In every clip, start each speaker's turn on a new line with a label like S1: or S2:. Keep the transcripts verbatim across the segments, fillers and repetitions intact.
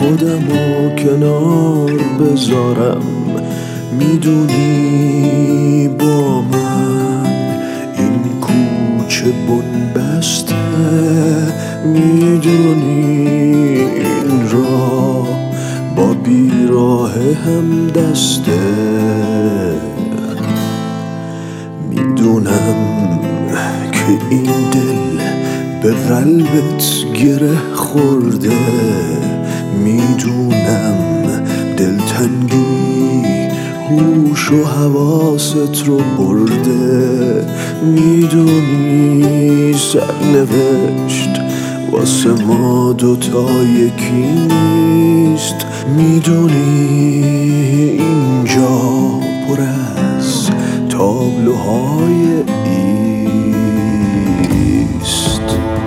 S1: خودمو کنار بذارم. میدونی با من این کوچه بنبسته، میدونی این راه با بیراه هم دسته. میدونم که این دل به قلبت گره خورده، میدونم دلتنگی هوش و حواست رو برده، میدونی سرنوشت واسه ما دوتا یکی نیست، میدونی اینجا پر از تابلوهای ایست.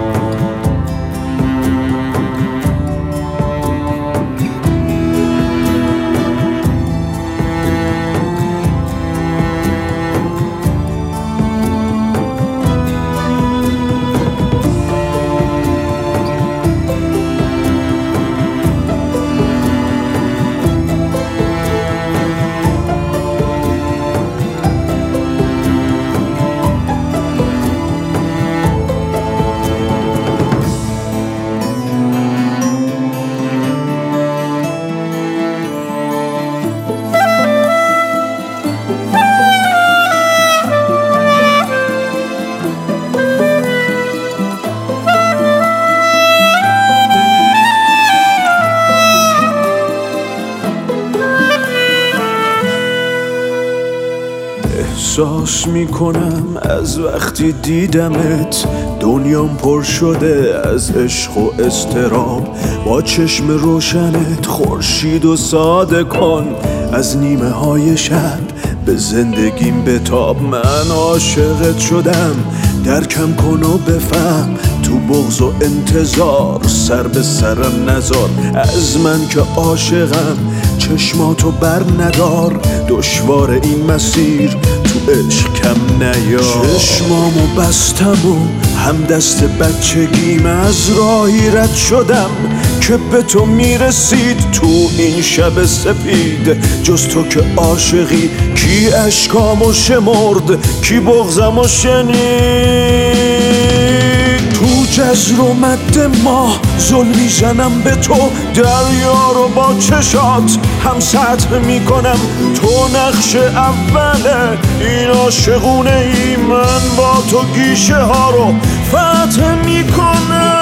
S1: احساس میکنم از وقتی دیدمت دنیام پر شده از عشق و اضطراب. با چشم روشنت خورشید و ساده کن، از نیمه های شب به زندگیم بتاب. من عاشقت شدم، درکم کن و بفهم، تو بغض و انتظار سر به سرم نذار. از من که عاشقم چشماتو بر ندار، دشوار این مسیر تو عشق کم نیار. چشمامو بستم و هم دست بچگیم از راهی رد شدم که به تو میرسید. تو این شب سپید جز تو که عاشقی، کی اشکامو شمرد، کی بغضمو شنید. تو جزر و مد ما ظلم میزنم به تو، دریا رو با چشات هم سطح میکنم. تو نقش اوله این عاشقونه ای، من با تو گیشه ها رو فتح میکنم.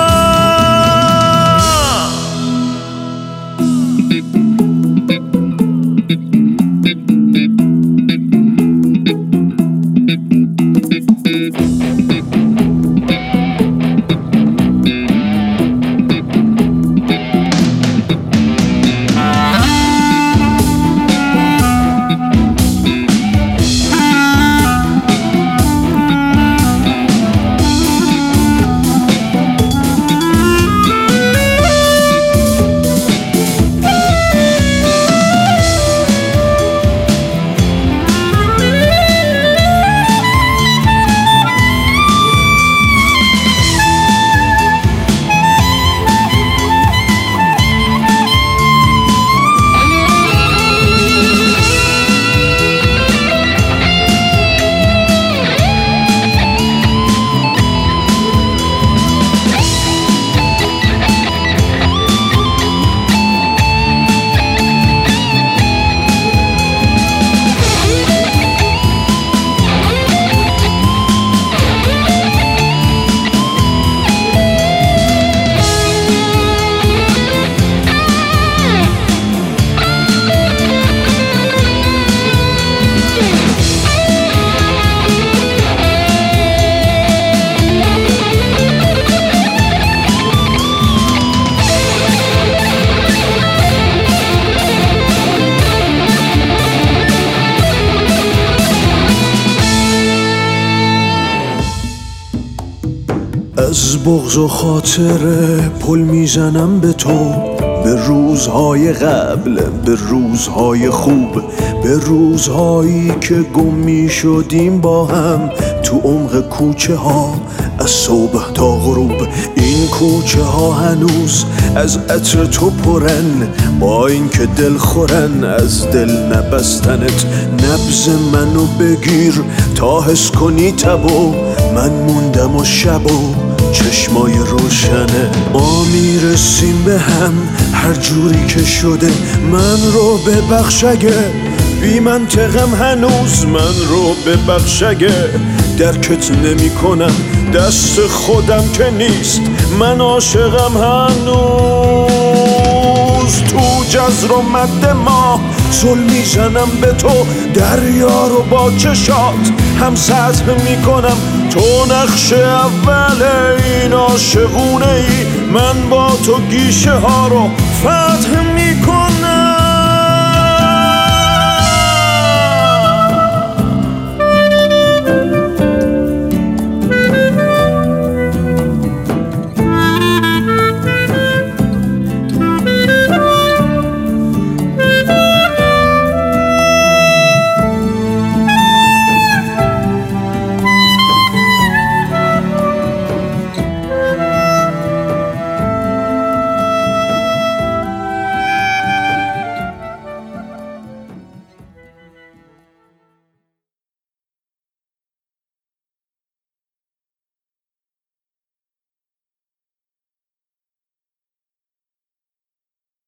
S1: از بغض و خاطره پل میزنم به تو، به روزهای قبل، به روزهای خوب، به روزهایی که گم می شدیم با هم تو عمق کوچه ها از صبح تا غروب این کوچه ها هنوز از عطر تو پرن، با اینکه دل خورن از دل نبستنت. نبض منو بگیر تا حس کنی تبو، من موندم و شبو چشمای روشنه. ما میرسیم به هم هر جوری که شده، من رو ببخش اگه بی منطقم هنوز، من رو ببخش اگه درکت نمی کنم، دست خودم که نیست من عاشقم هنوز. تو جزر و مد ما زل میزنم به تو، دریا رو با چشات هم سطح میکنم. تو نقش اول این عاشقونه ای، من با تو گیشه ها رو فتح میکنم.